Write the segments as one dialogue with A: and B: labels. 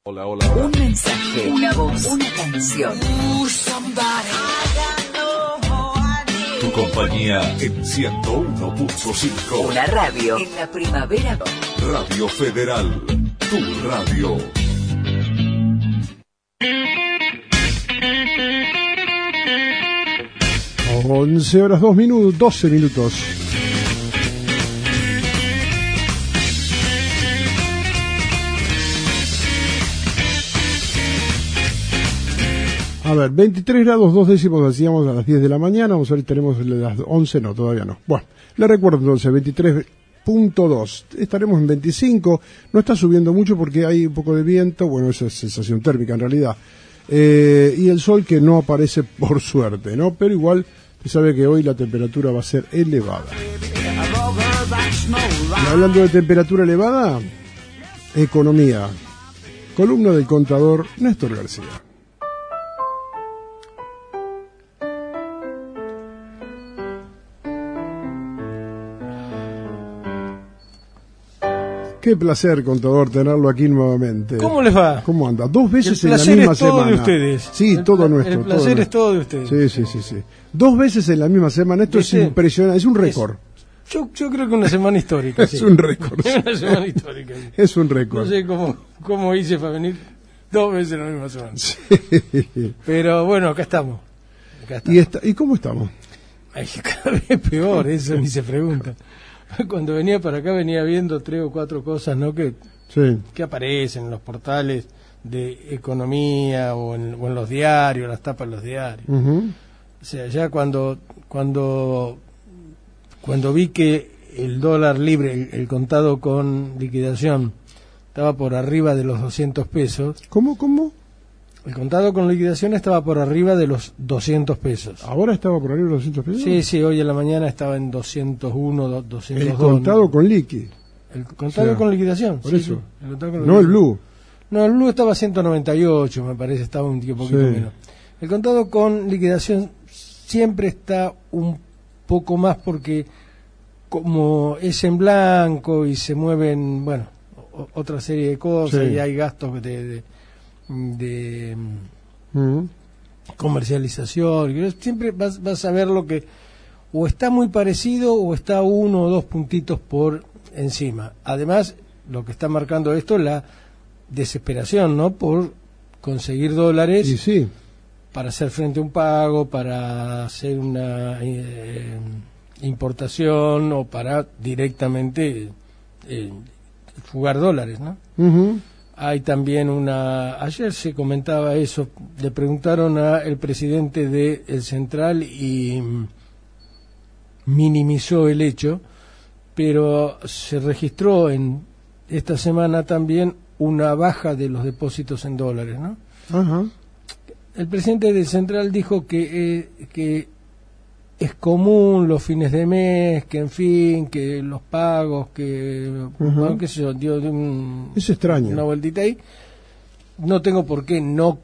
A: Hola, hola.
B: Un mensaje, una voz, una canción.
A: Tu compañía en 101.5.
B: Una radio en la primavera.
A: Radio Federal, tu radio.
C: Once horas 12 minutos. A ver, 23 grados 2 décimos decíamos a las 10 de la mañana. Vamos a ver, tenemos las 11, no, todavía no. Bueno, le recuerdo entonces, 23.2. Estaremos en 25. No está subiendo mucho porque hay un poco de viento. Bueno, esa es sensación térmica en realidad. Y el sol que no aparece por suerte, ¿no? Pero igual, se sabe que hoy la temperatura va a ser elevada. Y hablando de temperatura elevada, economía. Columna del contador Néstor García. Qué placer, contador, tenerlo aquí nuevamente.
D: ¿Cómo les va?
C: ¿Cómo anda? 2 veces en la misma semana. El placer es todo
D: de ustedes.
C: Sí, todo nuestro.
D: El placer es todo de ustedes.
C: Sí. 2 veces en la misma semana. Esto es impresionante, es un récord.
D: Yo creo que una semana histórica.
C: Es un récord.
D: Una semana histórica.
C: Es un récord.
D: No sé cómo hice para venir 2 veces en la misma semana.
C: Sí.
D: Pero bueno, acá estamos.
C: ¿Y cómo estamos?
D: Ay, cada vez peor, eso ni se pregunta. Cuando venía para acá venía viendo 3 o 4 cosas, ¿no? Que aparecen en los portales de economía o en los diarios, las tapas de los diarios.
C: Uh-huh.
D: O sea, ya cuando vi que el dólar libre, el contado con liquidación, estaba por arriba de los 200 pesos.
C: ¿Cómo?
D: El contado con liquidación estaba por arriba de los 200 pesos.
C: ¿Ahora estaba por arriba de los 200 pesos?
D: Sí, hoy en la mañana estaba en 201, 202.
C: El contado con liqui.
D: El contado con liquidación.
C: Por eso.
D: No
C: el blue.
D: No, el blue estaba a 198, me parece, estaba un poquito menos. El contado con liquidación siempre está un poco más porque como es en blanco y se mueven, otra serie de cosas y hay gastos de comercialización, siempre vas a ver lo que o está muy parecido o está 1 o 2 puntitos por encima. Además, lo que está marcando esto es la desesperación, ¿no? Por conseguir dólares para hacer frente a un pago, para hacer una importación o para directamente fugar dólares, ¿no? Uh-huh. Hay también ayer se comentaba eso, le preguntaron al presidente del Central y minimizó el hecho, pero se registró en esta semana también una baja de los depósitos en dólares, ¿no? Uh-huh. El presidente del Central dijo que es común los fines de mes, que en fin, que los pagos, que qué sé yo, dio
C: es extraño.
D: Una vueltita ahí. No tengo por qué no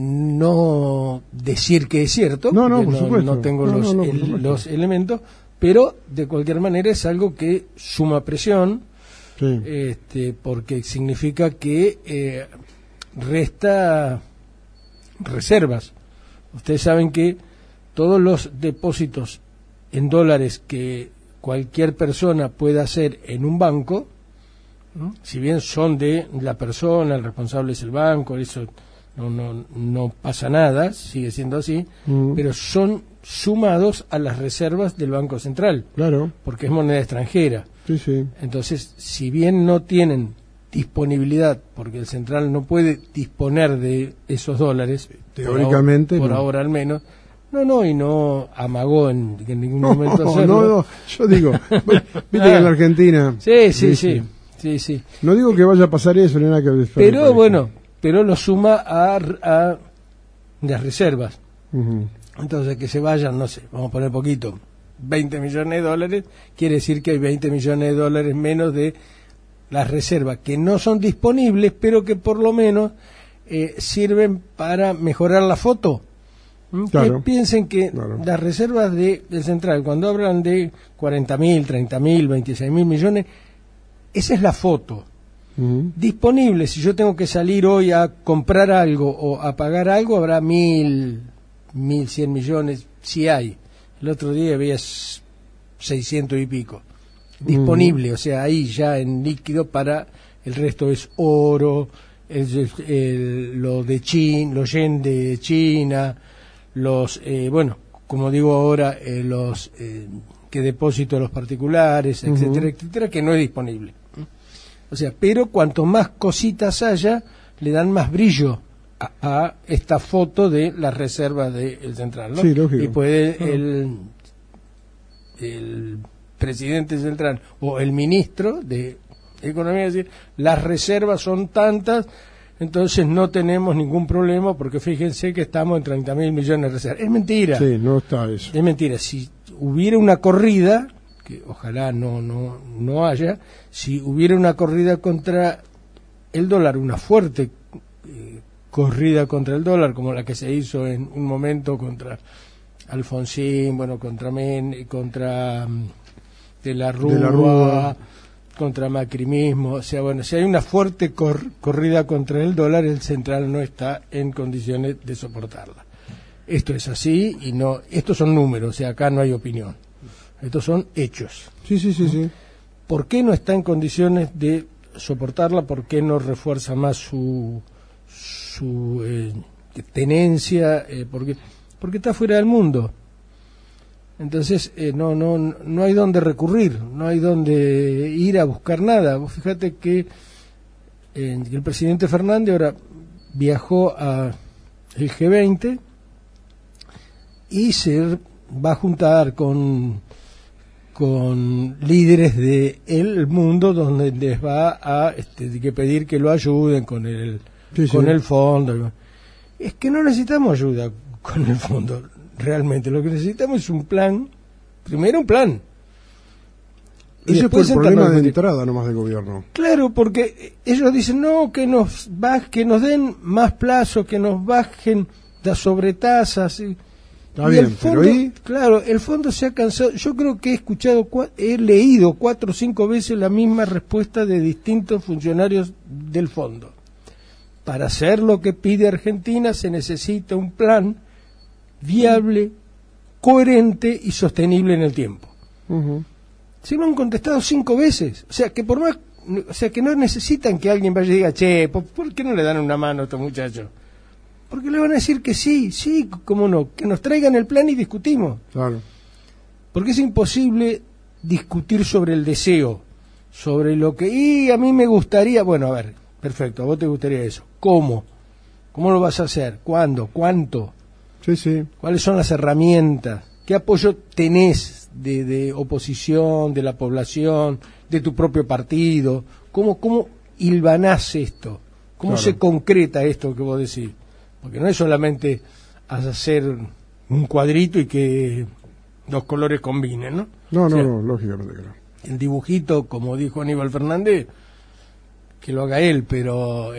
D: decir que es cierto,
C: por supuesto.
D: No tengo los elementos, pero de cualquier manera es algo que suma presión, porque significa que resta reservas. Ustedes saben que todos los depósitos en dólares que cualquier persona pueda hacer en un banco, ¿no? Si bien son de la persona, el responsable es el banco, eso no pasa nada, sigue siendo así, pero son sumados a las reservas del Banco Central,
C: claro,
D: porque es moneda extranjera.
C: Sí.
D: Entonces, si bien no tienen disponibilidad, porque el Central no puede disponer de esos dólares,
C: teóricamente,
D: por ahora al menos, y no amagó en ningún momento hacerlo.
C: No, yo digo, viste que en la Argentina...
D: Sí.
C: No digo que vaya a pasar eso, ni nada que...
D: Pero lo suma a las reservas.
C: Uh-huh.
D: Entonces, que se vayan, no sé, vamos a poner poquito, 20 millones de dólares, quiere decir que hay 20 millones de dólares menos de las reservas, que no son disponibles, pero que por lo menos sirven para mejorar la foto.
C: Claro,
D: piensen que las reservas del Central, cuando hablan de 40.000, 30.000, 26.000 millones, esa es la foto. Disponible, si yo tengo que salir hoy a comprar algo o a pagar algo, habrá 1.100 millones, si hay. El otro día había 600 y pico. Disponible, o sea, ahí ya en líquido. Para el resto es oro, lo de China, los yen de China, los, como digo ahora, los que depósito a los particulares, etcétera, etcétera, que no es disponible. O sea, pero cuanto más cositas haya, le dan más brillo a esta foto de las reservas del central, ¿no?
C: Sí, lógico.
D: Y puede el presidente central o el ministro de Economía decir, las reservas son tantas, entonces no tenemos ningún problema, porque fíjense que estamos en 30.000 millones de reservas. Es mentira.
C: Sí, no está eso.
D: Es mentira. Si hubiera una corrida, que ojalá no haya, si hubiera una corrida contra el dólar, una fuerte corrida contra el dólar, como la que se hizo en un momento contra Alfonsín, contra contra de la Rúa, contra macrimismo, o sea, si hay una fuerte corrida contra el dólar, el central no está en condiciones de soportarla. Esto es así y no, estos son números, o sea, acá no hay opinión. Estos son hechos.
C: Sí.
D: ¿Por qué no está en condiciones de soportarla? ¿Por qué no refuerza más su tenencia? Porque está fuera del mundo. Entonces no hay dónde recurrir, no hay dónde ir a buscar nada. Vos fíjate que el presidente Fernández ahora viajó al G20 y se va a juntar con líderes del mundo, donde les va a que pedir que lo ayuden con el fondo. Es que no necesitamos ayuda con el fondo, realmente lo que necesitamos es un plan, primero un plan.
C: Ese fue el problema de entrada nomás del gobierno.
D: Claro, porque ellos dicen, no, que nos den más plazo, que nos bajen las sobretasas.
C: Está bien, el fondo, pero ahí...
D: Claro, el fondo se ha cansado. Yo creo que he leído 4 o 5 veces la misma respuesta de distintos funcionarios del fondo. Para hacer lo que pide Argentina se necesita un plan viable, coherente y sostenible en el tiempo. Se lo han contestado 5 veces. O sea, que que no necesitan que alguien vaya y diga, che, ¿por qué no le dan una mano a estos muchachos? Porque le van a decir que sí, cómo no, que nos traigan el plan y discutimos.
C: Claro.
D: Porque es imposible discutir sobre el deseo, sobre lo que, y a mí me gustaría, bueno, a ver, perfecto, a vos te gustaría eso. ¿Cómo? ¿Cómo lo vas a hacer? ¿Cuándo? ¿Cuánto?
C: Sí.
D: ¿Cuáles son las herramientas? ¿Qué apoyo tenés de oposición, de la población, de tu propio partido? ¿Cómo hilvanás esto? ¿Cómo se concreta esto que vos decís? Porque no es solamente hacer un cuadrito y que los colores combinen, ¿no?
C: No, lógicamente que no.
D: El dibujito, como dijo Aníbal Fernández, que lo haga él, pero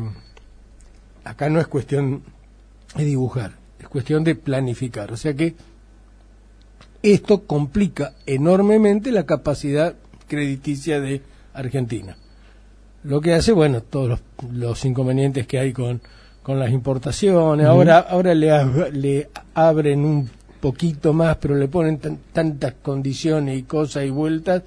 D: acá no es cuestión de dibujar, es cuestión de planificar. O sea que esto complica enormemente la capacidad crediticia de Argentina. Lo que hace, todos los inconvenientes que hay con las importaciones. Ahora le abren un poquito más, pero le ponen tantas condiciones y cosas y vueltas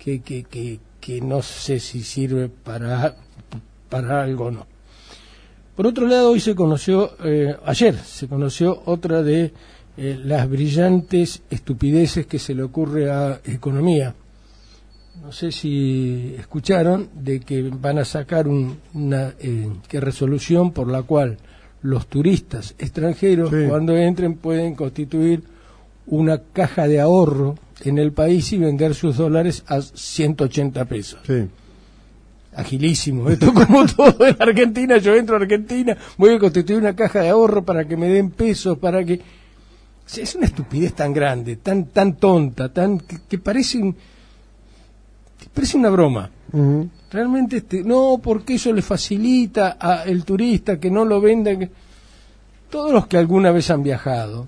D: que no sé si sirve para algo o no. Por otro lado, hoy ayer se conoció otra de las brillantes estupideces que se le ocurre a Economía. No sé si escucharon de que van a sacar una resolución por la cual los turistas extranjeros, cuando entren, pueden constituir una caja de ahorro en el país y vender sus dólares a 180 pesos.
C: Sí.
D: Agilísimo. Esto como todo en Argentina. Yo entro a Argentina, voy a constituir una caja de ahorro para que me den pesos, para que... Es una estupidez tan grande, tan tonta, que parece una broma. Realmente no, porque eso le facilita al turista que no lo venda. Todos los que alguna vez han viajado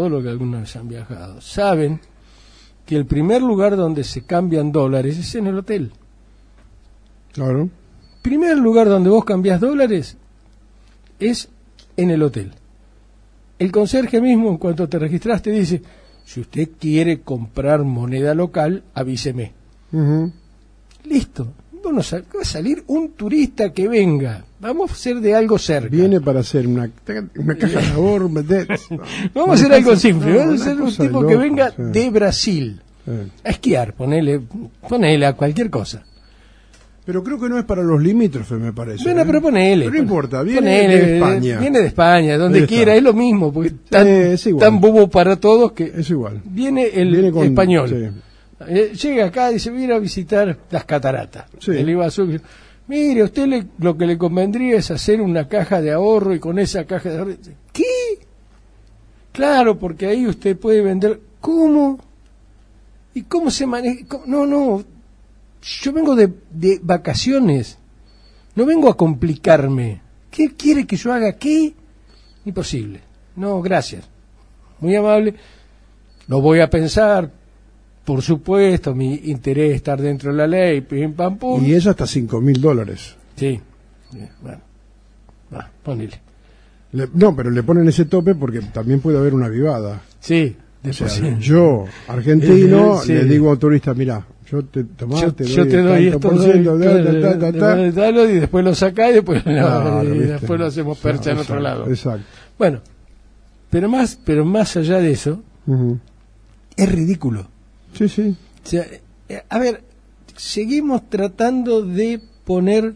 D: saben que el primer lugar donde se cambian dólares es en el hotel.
C: Claro.
D: primer lugar donde vos cambiás dólares es en el hotel. El conserje mismo, en cuanto te registraste, dice: si usted quiere comprar moneda local, avíseme. Listo. Bueno, va a salir un turista que venga. Vamos a hacer de algo cerca.
C: Viene para hacer una caja de ahorro.
D: Vamos a hacer algo simple. Vamos a hacer un tipo que venga de Brasil a esquiar. Ponele a cualquier cosa.
C: Pero creo que no es para los limítrofes, me parece.
D: Bueno, pero ponele.
C: Pero no importa, viene de España.
D: Viene de España, donde quiera, es lo mismo, porque es tan bobo para todos que
C: es igual.
D: Viene el español. Sí. Llega acá y dice: viene a visitar las cataratas.
C: Sí.
D: El Iguazú. Mire, a usted lo que le convendría es hacer una caja de ahorro, y con esa caja de ahorro... ¿Qué? Claro, porque ahí usted puede vender... ¿Cómo? ¿Y cómo se maneja? No, yo vengo de vacaciones, no vengo a complicarme. ¿Qué quiere que yo haga? ¿Qué? Imposible. No, gracias. Muy amable. Lo voy a pensar. Por supuesto, mi interés es estar dentro de la ley, pim, pam, pum.
C: Y eso hasta $5.000.
D: Sí. Bueno, ponele.
C: No, pero le ponen ese tope porque también puede haber una avivada.
D: Sí.
C: O sea, yo, argentino, le digo a turista: mira, yo te doy
D: esto, y después lo sacás y después lo hacemos percha en otro lado.
C: Exacto.
D: Bueno, pero más allá de eso, es ridículo.
C: Sí, sí.
D: O sea, a ver, seguimos tratando de poner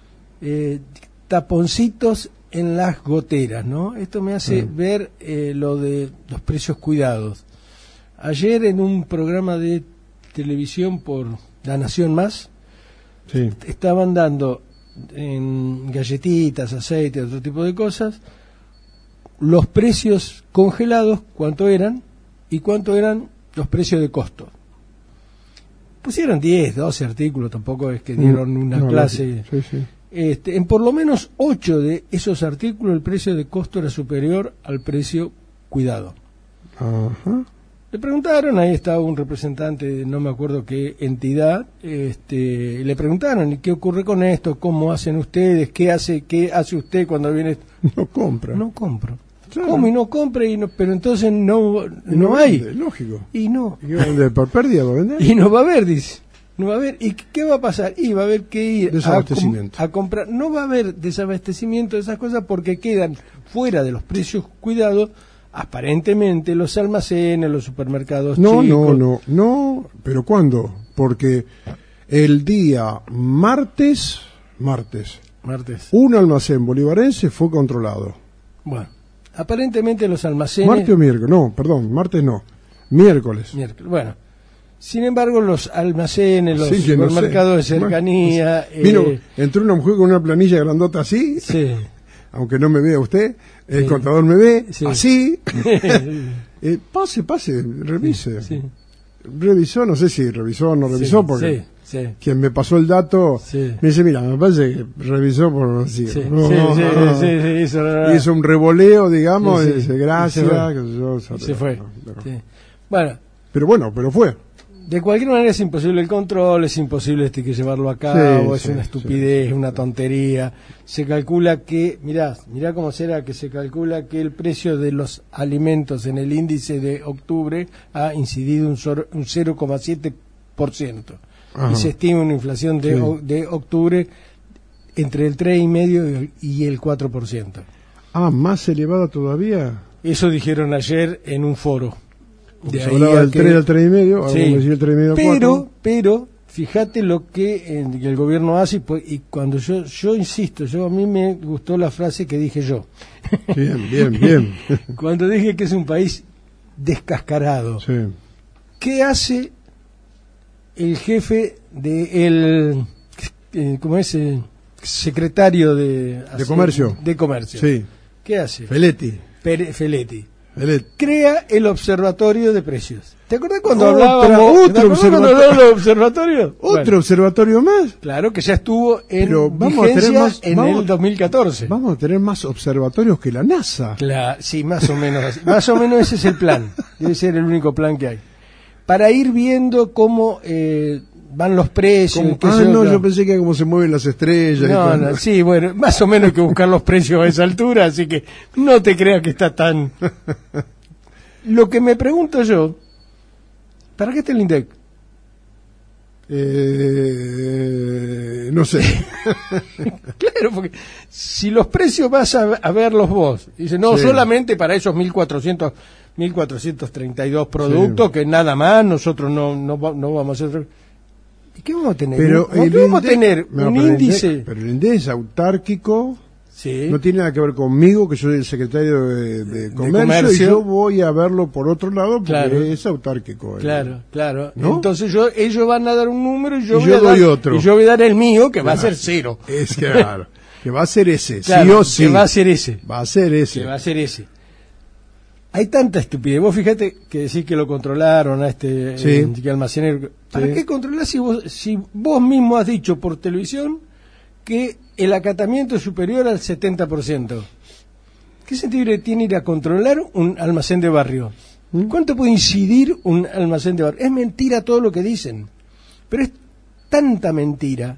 D: taponcitos en las goteras, ¿no? Esto me hace ver lo de los precios cuidados. Ayer, en un programa de televisión por La Nación Más, estaban dando en galletitas, aceite, otro tipo de cosas, los precios congelados, cuánto eran, y cuánto eran los precios de costo. Pusieron 10, 12 artículos, tampoco es que dieron una clase.
C: Sí.
D: En por lo menos 8 de esos artículos el precio de costo era superior al precio cuidado.
C: Ajá.
D: Le preguntaron, ahí estaba un representante, no me acuerdo qué entidad, le preguntaron: ¿y qué ocurre con esto? ¿Cómo hacen ustedes? ¿Qué hace usted cuando viene?
C: No compra.
D: No compro. Claro. ¿Cómo? Y no compra, pero entonces no hay.
C: Vende, lógico.
D: Y no.
C: ¿Y por pérdida va a vender?
D: Y no va a haber, dice. No va a haber. ¿Y qué va a pasar? Y va a haber que ir a comprar. No va a haber desabastecimiento de esas cosas porque quedan fuera de los precios cuidados, aparentemente, los almacenes, los supermercados chicos.
C: No. ¿Pero cuándo? Porque el día martes, un almacén bolivarense fue controlado.
D: Bueno, aparentemente los almacenes...
C: ¿Martes o miércoles? No, perdón, martes no. Miércoles.
D: Bueno, sin embargo, los almacenes, los supermercados de cercanía...
C: entró una mujer con una planilla grandota así, aunque no me vea usted, el contador me ve, así. Pase, revise.
D: Sí.
C: Revisó, no sé si revisó o no revisó, porque quien me pasó el dato me dice: mira, me parece que revisó por así. Hizo un revoleo, digamos, y dice: gracias.
D: Se fue. Bueno.
C: Pero fue.
D: De cualquier manera es imposible el control, es imposible que llevarlo a cabo, es una estupidez, una tontería. Se calcula que, mirá cómo será que se calcula que el precio de los alimentos en el índice de octubre ha incidido un 0,7%. Y se estima una inflación de octubre entre el 3,5% y el 4%.
C: ¿Más elevada todavía?
D: Eso dijeron ayer en un foro.
C: Se hablaba del 3 al 3,5, decir el 3,5
D: pero fíjate lo que el gobierno hace, y cuando yo insisto, a mí me gustó la frase que dije yo.
C: Bien.
D: Cuando dije que es un país descascarado. ¿Qué hace el jefe de ¿cómo es? Secretario de Comercio? De Comercio.
C: Sí.
D: ¿Qué hace?
C: Feletti.
D: Crea el observatorio de precios. ¿Te acuerdas cuando hablábamos
C: otro
D: observatorio?
C: ¿Otro observatorio más?
D: Claro, que ya estuvo en vigencia en el 2014.
C: Vamos a tener más observatorios que la NASA.
D: Sí, más o menos así. Más o menos ese es el plan. Debe ser el único plan que hay. Para ir viendo cómo van los precios.
C: Yo pensé que como se mueven las estrellas.
D: No, sí, bueno, más o menos hay que buscar los precios a esa altura, así que no te creas que está tan... Lo que me pregunto yo, ¿para qué está el INDEC?
C: No sé.
D: Claro, porque si los precios vas a verlos vos, dice, no, sí, solamente para esos 1432 productos, sí, que nada más, nosotros no vamos a hacer... ¿Y qué vamos a tener?
C: Pero
D: vamos a tener un índice...
C: Pero el INDEC es autárquico,
D: sí,
C: no tiene nada que ver conmigo, que soy el secretario de comercio, y yo voy a verlo por otro lado, porque claro, es autárquico.
D: Claro.
C: ¿No?
D: Entonces ellos van a dar un número y yo
C: doy otro.
D: Y yo voy a dar el mío, que va a ser 0.
C: Es claro, que va a ser ese,
D: claro,
C: sí o sí.
D: Que va a ser ese.
C: Va a ser ese.
D: Que va a ser ese. Hay tanta estupidez. Vos fíjate que decís que lo controlaron a
C: sí,
D: que almacenero. ¿Para
C: sí,
D: qué controlar si vos mismo has dicho por televisión que el acatamiento es superior al 70%? ¿Qué sentido tiene ir a controlar un almacén de barrio? ¿Cuánto puede incidir un almacén de barrio? Es mentira todo lo que dicen, pero es tanta mentira,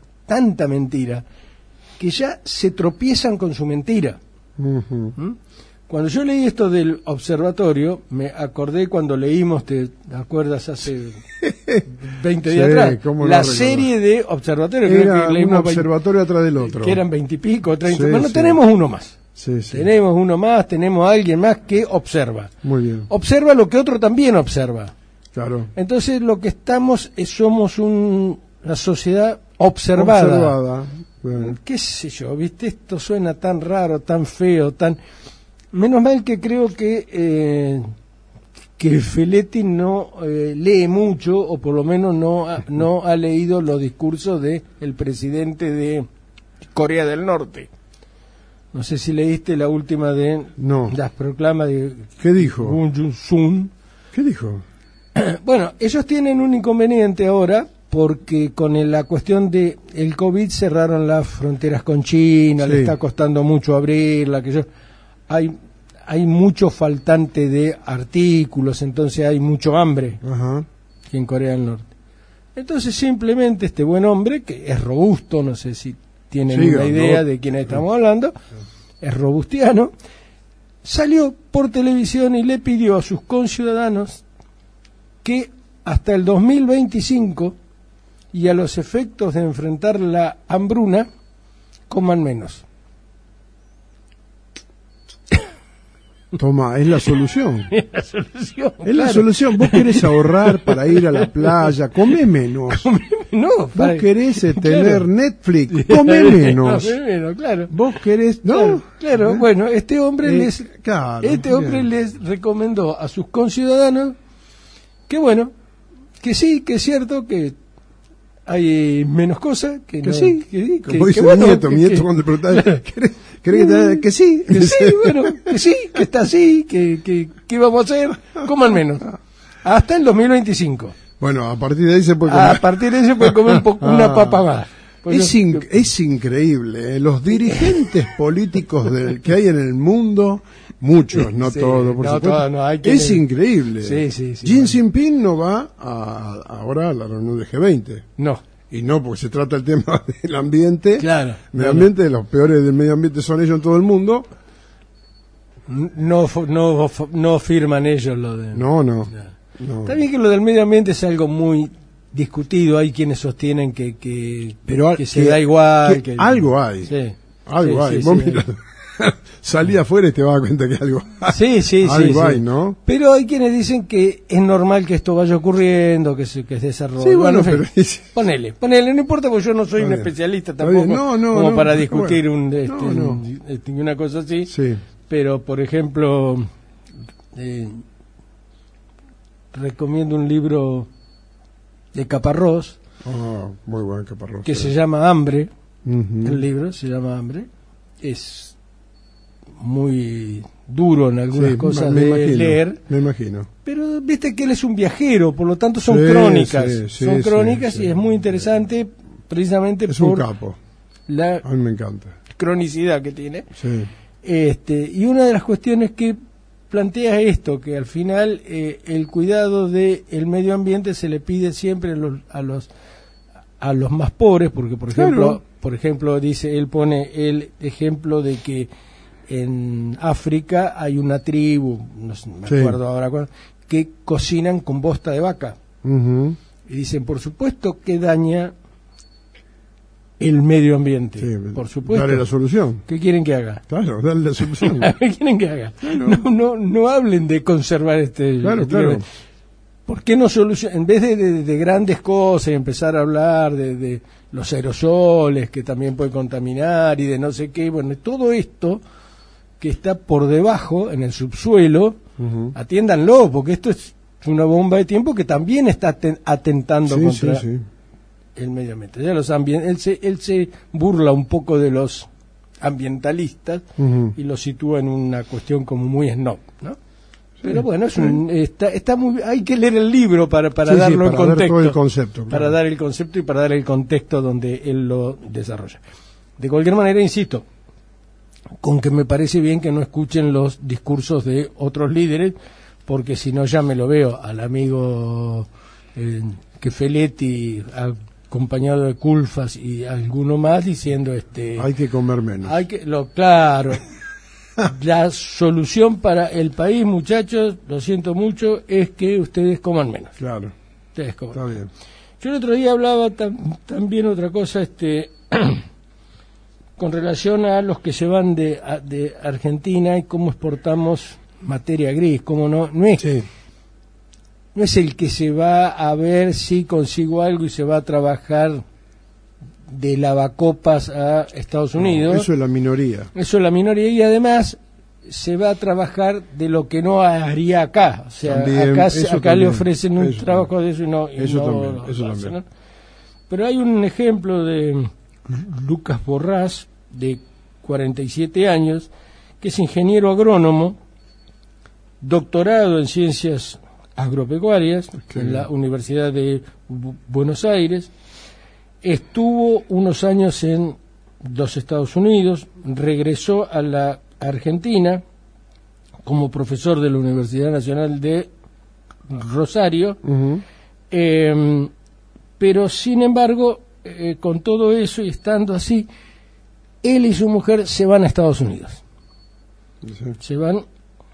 D: que ya se tropiezan con su mentira. Cuando yo leí esto del observatorio, me acordé cuando leímos, ¿te acuerdas? Hace 20 días atrás, la serie de observatorios.
C: Era un observatorio atrás del otro.
D: Que eran 20 y pico, 30.
C: Sí,
D: bueno,
C: sí,
D: tenemos uno más.
C: Sí.
D: Tenemos uno más, tenemos a alguien más que observa.
C: Muy bien.
D: Observa lo que otro también observa.
C: Claro.
D: Entonces lo que estamos somos una sociedad observada.
C: Bueno.
D: ¿Qué sé yo? ¿Viste? Esto suena tan raro, tan feo, tan... Menos mal que creo que Feletti no lee mucho, o por lo menos no ha leído los discursos del presidente de Corea del Norte. No sé si leíste la última de las proclamas de...
C: ¿Qué dijo?
D: Moon Jae-in.
C: ¿Qué dijo?
D: Bueno, ellos tienen un inconveniente ahora, porque con la cuestión de el COVID cerraron las fronteras con China, le está costando mucho abrirla, hay mucho faltante de artículos, entonces hay mucho hambre aquí en Corea del Norte. Entonces simplemente este buen hombre, que es robusto, no sé si tienen una idea de quién estamos hablando, es robustiano, salió por televisión y le pidió a sus conciudadanos que hasta el 2025 y a los efectos de enfrentar la hambruna coman menos.
C: Toma, es la solución.
D: Es la solución.
C: Es la solución. Vos querés ahorrar para ir a la playa, comé menos.
D: No,
C: vos querés tener Netflix, comé menos.
D: Comé menos, claro.
C: Vos querés, ¿no?
D: Claro. Bueno, este hombre les recomendó a sus conciudadanos que bueno, que sí, que es cierto que hay menos cosas, como
C: dice mi nieto cuando le preguntaba, que sí,
D: que está así, que vamos a hacer, coman menos, hasta el 2025.
C: Bueno, a partir de ahí se puede comer.
D: A partir de ahí se puede comer una papa más.
C: Es increíble, los dirigentes políticos que hay en el mundo, muchos, no todos, por supuesto, es increíble. Xi Jinping no va ahora a la reunión de G20.
D: No.
C: Y no, porque se trata el tema del ambiente.
D: Claro.
C: Medio ambiente, los peores del medio ambiente son ellos en todo el mundo.
D: No firman ellos lo de...
C: No.
D: Está bien que lo del medio ambiente es algo muy discutido, hay quienes sostienen que se da igual. Que
C: algo hay.
D: Sí.
C: Algo hay. Vos mirá, salí afuera y te vas a dar cuenta que algo hay.
D: Sí.
C: Algo hay, ¿no?
D: Pero hay quienes dicen que es normal que esto vaya ocurriendo, que se desarrolle.
C: Sí, bueno, pero...
D: Ponele, no importa, porque yo no soy un especialista tampoco como para discutir una cosa así.
C: Sí.
D: Pero, por ejemplo, recomiendo un libro de Caparrós,
C: muy buen Caparrós,
D: que se llama Hambre. El libro se llama Hambre, es muy duro en algunas cosas de leer,
C: me imagino,
D: pero viste que él es un viajero, por lo tanto son crónicas, y es muy interesante precisamente
C: es
D: por
C: un capo. A mí me encanta
D: cronicidad que tiene. Y una de las cuestiones que plantea esto, que al final el cuidado del medio ambiente se le pide siempre a a los más pobres, porque
C: Claro.
D: por ejemplo dice, él pone el ejemplo de que en África hay una tribu, no sé, me
C: Sí.
D: acuerdo ahora cuál, que cocinan con bosta de vaca.
C: Ujú.
D: Y dicen, por supuesto que daña el medio ambiente.
C: Sí,
D: Por supuesto.
C: Dale la solución.
D: ¿Qué quieren que haga?
C: Claro, dale la solución.
D: ¿Qué quieren que haga? No hablen de conservar
C: Claro, claro.
D: ¿Por qué no solucionar? En vez de grandes cosas y empezar a hablar de los aerosoles que también pueden contaminar y de no sé qué, bueno, todo esto que está por debajo, en el subsuelo,
C: Ujú.
D: atiéndanlo, porque esto es una bomba de tiempo que también está atentando
C: Sí,
D: contra
C: sí, sí.
D: el medio ambiente. Ya los él se burla un poco de los ambientalistas
C: Ujú.
D: y lo sitúa en una cuestión como muy snob, ¿no? Pero bueno, está muy, hay que leer el libro para
C: Sí, sí,
D: darlo en
C: para dar
D: contexto,
C: todo el concepto,
D: para
C: claro.
D: dar el concepto y para dar el contexto donde él lo desarrolla. De cualquier manera, insisto, con que me parece bien que no escuchen los discursos de otros líderes, porque si no ya me lo veo al amigo Quefeletti acompañado de Culfas y alguno más diciendo
C: Hay que comer menos.
D: claro. La solución para el país, muchachos, lo siento mucho, es que ustedes coman menos.
C: Claro,
D: Ustedes coman.
C: está bien.
D: Yo el otro día hablaba también otra cosa, con relación a los que se van de Argentina y cómo exportamos materia gris, cómo no es,
C: Sí.
D: no es el que se va a ver si consigo algo y se va a trabajar de lavacopas a Estados Unidos.
C: Eso es la minoría.
D: Eso es la minoría, y además se va a trabajar de lo que no haría acá. O sea,
C: También,
D: acá
C: eso
D: le
C: también,
D: ofrecen un
C: eso
D: trabajo de eso y no.
C: Eso
D: no
C: también,
D: lo
C: eso
D: hacen,
C: también.
D: ¿no? Pero hay un ejemplo de Lucas Borrás, de 47 años, que es ingeniero agrónomo, doctorado en ciencias agropecuarias en la Universidad de Buenos Aires. Estuvo unos años en los Estados Unidos, regresó a la Argentina como profesor de la Universidad Nacional de Rosario,
C: Ujú.
D: pero sin embargo, con todo eso y estando así, él y su mujer se van a Estados Unidos,
C: Sí.
D: se van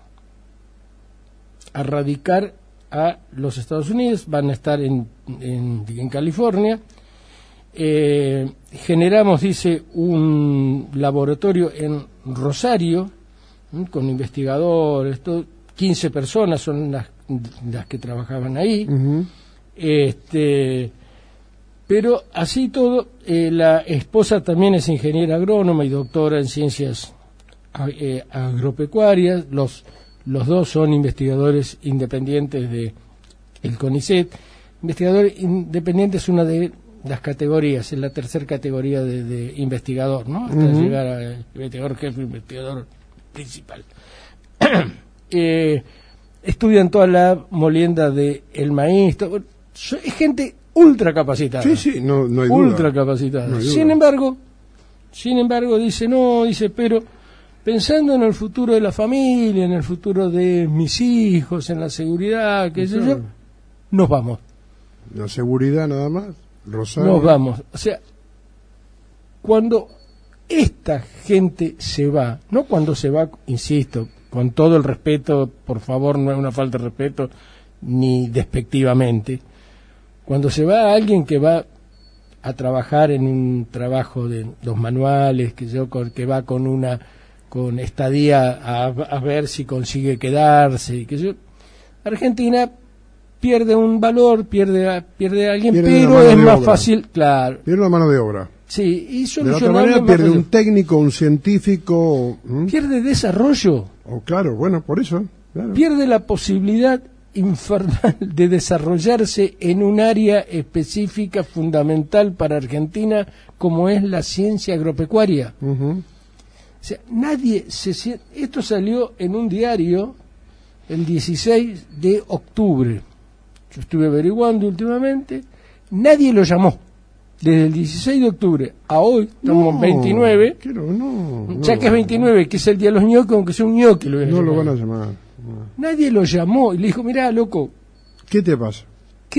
D: a radicar a los Estados Unidos, van a estar en California. Generamos, dice, un laboratorio en Rosario con investigadores, 15 personas son las que trabajaban ahí.
C: Ujú.
D: Pero así todo, la esposa también es ingeniera agrónoma y doctora en ciencias agropecuarias. Los dos son investigadores independientes de el CONICET. Investigador independiente es una de las categorías, es la tercera categoría de investigador, ¿no? Hasta llegar a investigador jefe, investigador principal. Estudian toda la molienda de el maíz. Es gente ultra capacitada.
C: Sí, sí, no hay duda.
D: Ultra capacitada.
C: No hay duda.
D: Sin embargo, dice, pero pensando en el futuro de la familia, en el futuro de mis hijos, en la seguridad, qué sé yo, nos vamos.
C: La seguridad nada más. Rosario.
D: Nos vamos. O sea, cuando esta gente se va, no cuando se va, insisto, con todo el respeto, por favor, no es una falta de respeto, ni despectivamente, cuando se va alguien que va a trabajar en un trabajo de los manuales, que va con estadía a ver si consigue quedarse, Argentina pierde un valor, pierde a alguien,
C: Pierde
D: pero
C: la mano
D: es
C: de
D: más
C: obra.
D: fácil, claro.
C: Pierde la mano de obra.
D: Sí, y
C: De la otra
D: solucionarlo
C: manera
D: es más
C: pierde
D: fácil.
C: un técnico, un científico.
D: Pierde desarrollo,
C: Claro, bueno, por eso. Claro.
D: pierde la posibilidad infernal de desarrollarse en un área específica fundamental para Argentina como es la ciencia agropecuaria.
C: Ujú.
D: O sea, nadie se siente... Esto salió en un diario el 16 de octubre. Yo estuve averiguando últimamente, nadie lo llamó. Desde el 16 de octubre a hoy, estamos en 29, ya que es 29, que es el día de los ñoquis, aunque sea un ñoqui,
C: No lo van a llamar. No.
D: nadie lo llamó y le dijo, mirá, loco,
C: ¿Qué te pasa?
D: ¿qué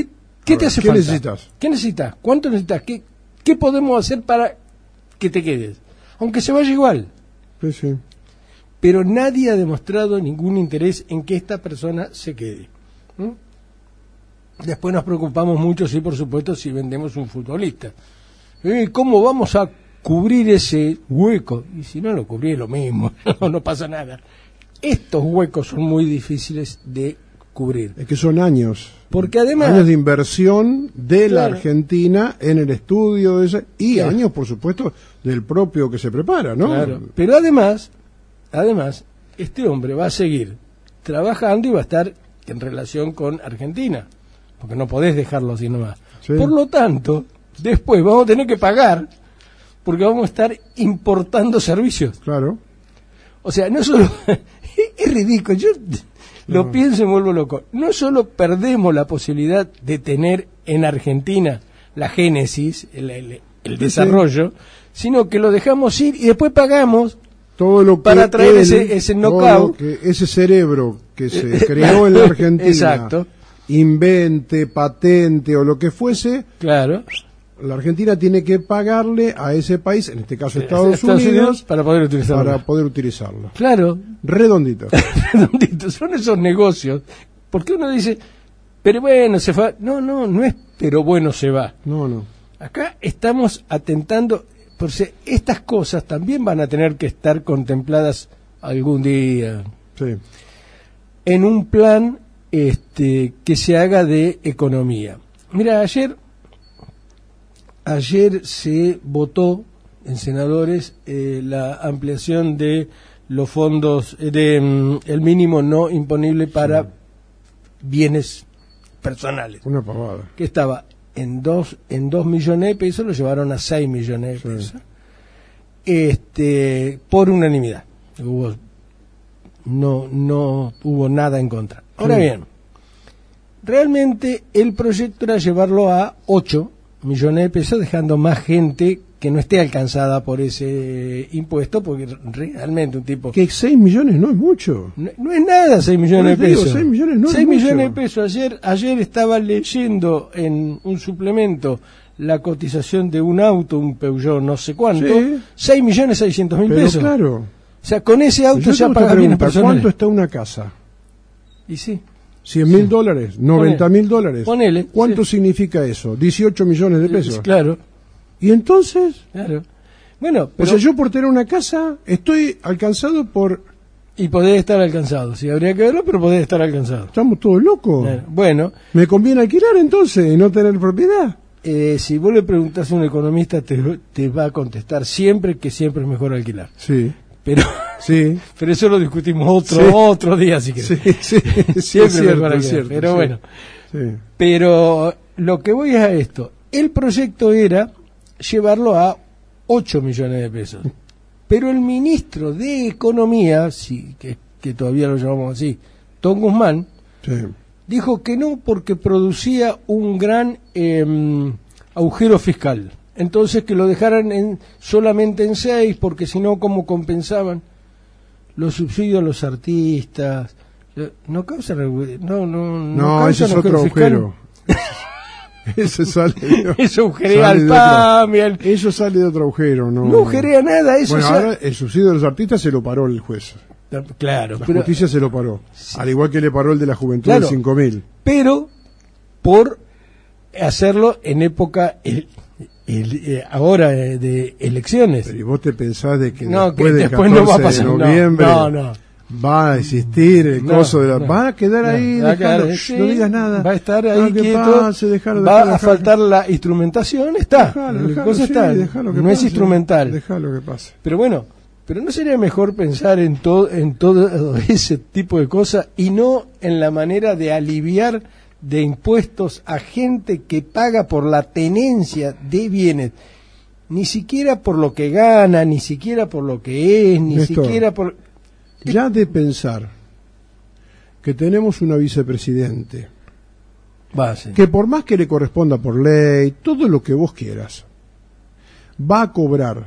D: ¿Qué te hace
C: ¿Qué
D: falta?
C: necesitas?
D: ¿Qué necesitas? ¿Cuánto necesitas? ¿Qué podemos hacer para que te quedes? Aunque se vaya igual.
C: Sí, sí.
D: Pero nadie ha demostrado ningún interés en que esta persona se quede. Después nos preocupamos mucho, sí, por supuesto, si vendemos un futbolista. ¿Cómo vamos a cubrir ese hueco? Y si no lo cubrís, lo mismo, no pasa nada. Estos huecos son muy difíciles de cubrir.
C: Es que son años.
D: Porque además...
C: Años de inversión de la
D: Claro.
C: Argentina en el estudio de ese, y
D: Claro.
C: años, por supuesto, del propio que se prepara, ¿no?
D: Claro. Pero además, este hombre va a seguir trabajando y va a estar en relación con Argentina, porque no podés dejarlo así nomás.
C: Sí.
D: Por lo tanto, después vamos a tener que pagar, porque vamos a estar importando servicios.
C: Claro.
D: O sea, no solo... es ridículo, yo lo pienso y me vuelvo loco. No solo perdemos la posibilidad de tener en Argentina la génesis, el desarrollo, sino que lo dejamos ir y después pagamos
C: Todo lo que
D: para traer
C: él,
D: ese
C: todo
D: knockout.
C: lo que ese cerebro que se creó en la Argentina,
D: Exacto.
C: invente, patente o lo que fuese,
D: Claro.
C: la Argentina tiene que pagarle a ese país, en este caso Estados Unidos,
D: para poder utilizarlo.
C: para poder utilizarlo.
D: Claro,
C: Redondito.
D: redonditos, son esos negocios. Porque uno dice, pero bueno, se va. No es pero bueno, se va.
C: No.
D: Acá estamos atentando, porque estas cosas también van a tener que estar contempladas algún día
C: Sí.
D: en un plan que se haga de economía. Mira, ayer se votó en senadores la ampliación de los fondos el mínimo no imponible para bienes personales,
C: Una pavada.
D: que estaba en 2 millones de pesos, lo llevaron a 6 millones de pesos, por unanimidad. No hubo nada en contra. Ahora bien, realmente el proyecto era llevarlo a 8 millones de pesos, dejando más gente que no esté alcanzada por ese impuesto, porque realmente un tipo...
C: Que 6 millones no es mucho.
D: No es nada 6 millones
C: Por
D: de
C: eso
D: pesos.
C: digo, 6 millones no es
D: 6 millones
C: mucho.
D: de pesos. Ayer estaba leyendo en un suplemento la cotización de un auto, un Peugeot no sé cuánto,
C: Sí.
D: 6.600.000
C: Pero
D: pesos.
C: claro.
D: O sea, con ese auto
C: Yo
D: ya
C: tengo
D: pagas
C: esta
D: bienes
C: pregunta,
D: personales.
C: ¿cuánto está una casa?
D: Y sí,
C: $100.000, $90.000.
D: Ponele,
C: ¿Cuánto
D: sí.
C: significa eso? 18 millones de pesos.
D: Claro,
C: ¿Y entonces?
D: claro. Bueno, pero...
C: O sea, yo por tener una casa estoy alcanzado por...
D: Y podés estar alcanzado, sí, habría que verlo, pero podés estar alcanzado.
C: Estamos todos locos.
D: Claro. Bueno,
C: ¿Me conviene alquilar entonces y no tener propiedad?
D: si vos le preguntás a un economista, te va a contestar siempre que siempre es mejor alquilar.
C: Sí,
D: Pero...
C: sí.
D: Pero eso lo discutimos
C: Sí.
D: otro día, si querés.
C: Sí, sí,
D: Siempre
C: es
D: mejor alquilar,
C: cierto,
D: pero
C: sí.
D: bueno.
C: Sí.
D: Pero lo que voy es a esto. El proyecto era llevarlo a 8 millones de pesos. Pero el ministro de Economía, sí, que todavía lo llamamos así, Tom Guzmán,
C: Sí.
D: dijo que no porque producía un gran agujero fiscal. Entonces que lo dejaran solamente en 6, porque si no, ¿cómo compensaban los subsidios a los artistas? No causa
C: No, ese
D: causa
C: es otro
D: fiscal.
C: agujero. Ese sale de,
D: Eso agujerea
C: sale
D: al
C: de
D: PAM y al...
C: otro, eso sale de otro agujero. No
D: agujerea nada, eso
C: Bueno,
D: ya-
C: ahora el subsidio de los artistas se lo paró el juez.
D: Claro,
C: La
D: pero,
C: justicia se lo paró. Al igual que le paró el de la juventud
D: Claro.
C: de 5.000.
D: pero por hacerlo en época ahora de elecciones.
C: Pero ¿y vos te pensás de que
D: No, que
C: después del
D: después
C: 14
D: no va a pasar.
C: de noviembre
D: No.
C: va a existir el
D: No,
C: coso de la...
D: no.
C: Va a quedar ahí,
D: Va a
C: dejalo,
D: quedar,
C: shh, no digas nada.
D: Va a estar
C: Dejalo
D: ahí
C: que
D: quieto.
C: pase, dejalo,
D: va
C: dejalo,
D: a faltar la instrumentación, está.
C: Dejalo,
D: La
C: dejalo,
D: cosa
C: sí,
D: está.
C: dejalo que
D: No es
C: pase.
D: instrumental.
C: Dejalo que pase.
D: Pero bueno, pero no sería mejor pensar en todo ese tipo de cosas y no en la manera de aliviar de impuestos a gente que paga por la tenencia de bienes, ni siquiera por lo que gana, ni siquiera por lo que es, ni
C: Néstor,
D: siquiera por...
C: Ya de pensar que tenemos una vicepresidente
D: Base.
C: que por más que le corresponda por ley, todo lo que vos quieras, va a cobrar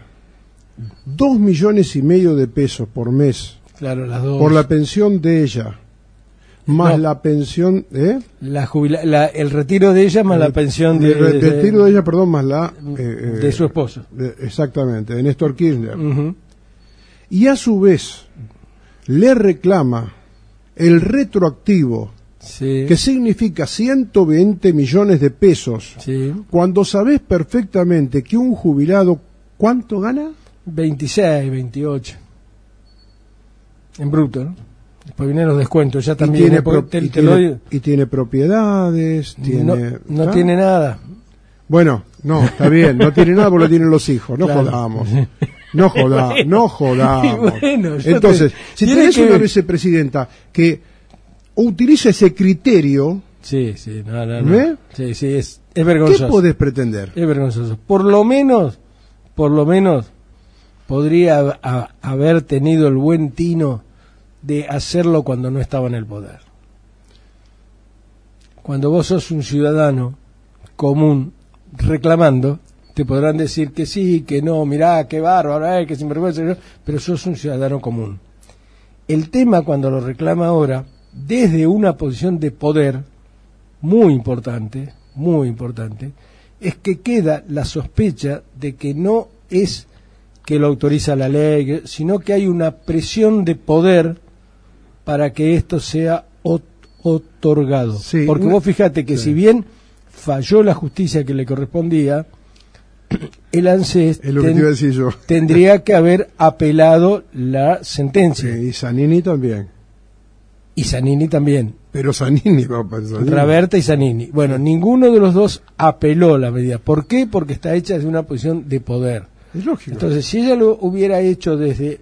C: 2,5 millones de pesos por mes
D: Claro, las dos.
C: por la pensión de ella, más
D: No.
C: la pensión,
D: el retiro de ella más la pensión
C: el retiro de ella, perdón, más la
D: de su esposo.
C: Exactamente, de Néstor Kirchner.
D: Ujú.
C: Y a su vez le reclama el retroactivo,
D: Sí.
C: que significa 120 millones de pesos,
D: Sí.
C: cuando sabés perfectamente que un jubilado, ¿cuánto gana?
D: 26, 28. En bruto, ¿no? Después vienen los descuentos, ya también.
C: y tiene,
D: te
C: y tiene propiedades, tiene...
D: no
C: ¿ah?
D: tiene nada.
C: Bueno, no, está bien, no tiene nada porque lo tienen los hijos, no
D: Claro.
C: jodamos. No jodamos, no jodamos.
D: Bueno,
C: Entonces, si
D: tiene
C: tenés
D: que-
C: una vicepresidenta que utiliza ese criterio,
D: Sí, sí, no.
C: ¿Ve?
D: Sí, sí, es
C: ¿qué
D: vergonzoso.
C: podés pretender?
D: Es vergonzoso. Por lo menos, podría haber tenido el buen tino de hacerlo cuando no estaba en el poder. Cuando vos sos un ciudadano común reclamando, te podrán decir que sí, que no, mirá, qué bárbaro, que sinvergüenza, pero sos un ciudadano común. El tema cuando lo reclama ahora, desde una posición de poder muy importante, es que queda la sospecha de que no es que lo autoriza la ley, sino que hay una presión de poder para que esto sea otorgado.
C: Sí,
D: Porque vos fíjate que si bien falló la justicia que le correspondía, el ANSES
C: Es lo que te iba a decir yo.
D: tendría que haber apelado la sentencia.
C: Y Zanini también.
D: Y Zanini también.
C: Pero Zanini va a pasar.
D: Raberta y Zanini. Bueno, ninguno de los dos apeló la medida. ¿Por qué? Porque está hecha desde una posición de poder.
C: Es lógico.
D: Entonces, si ella lo hubiera hecho desde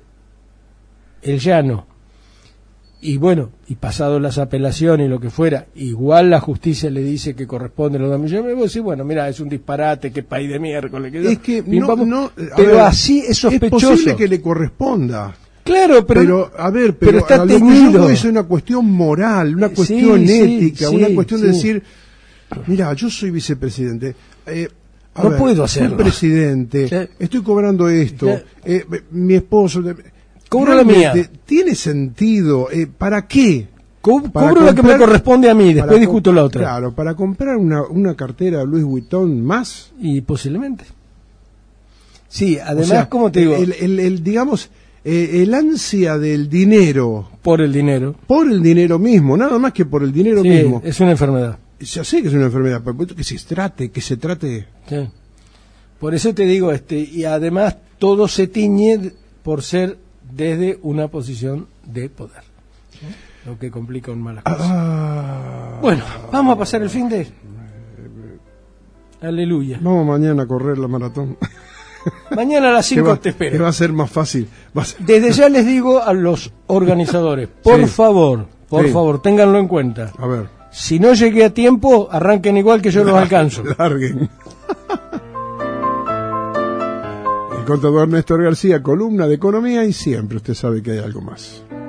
D: el llano, y bueno, y pasado las apelaciones y lo que fuera, igual la justicia le dice que corresponde a los 2 millones, vos decís, bueno, mira, es un disparate, qué país de miércoles.
C: Es que
D: pim, pam,
C: a
D: pero
C: ver,
D: así es sospechoso.
C: Es posible que le corresponda.
D: Claro,
C: Pero
D: está
C: a lo que yo
D: teñido.
C: voy es una cuestión moral, una cuestión
D: Sí,
C: ética,
D: sí,
C: una cuestión de
D: sí.
C: decir, mira, yo soy vicepresidente.
D: No puedo hacerlo.
C: Soy presidente,
D: Sí.
C: estoy cobrando esto,
D: Sí.
C: mi esposo...
D: Cobro la mía.
C: ¿Tiene sentido? ¿Para qué? Para
D: Cobro la que me
C: comprar-
D: corresponde a mí,
C: para
D: después discuto la otra.
C: Claro, para comprar una cartera Louis Vuitton más.
D: Y posiblemente. Sí, además,
C: O sea,
D: como te digo,
C: digamos, el ansia del dinero,
D: por el dinero.
C: por el dinero mismo, nada más que por el dinero
D: Sí,
C: mismo.
D: es una enfermedad.
C: Ya sé que es una enfermedad, pero que se trate.
D: Sí. Por eso te digo, y además todo se tiñe por ser desde una posición de poder. ¿Sí? Lo que complica aún más las cosas. Bueno, vamos a pasar el fin de... Aleluya.
C: Vamos mañana a correr la maratón.
D: Mañana a las
C: Que
D: 5
C: va-
D: te
C: que
D: espero.
C: va a ser más fácil.
D: Desde ya les digo a los organizadores, por
C: Sí.
D: favor,
C: Sí.
D: ténganlo en cuenta.
C: A ver,
D: Si no llegué a tiempo, arranquen igual que yo los alcanzo.
C: larguen. El contador Néstor García, columna de economía, y siempre usted sabe que hay algo más.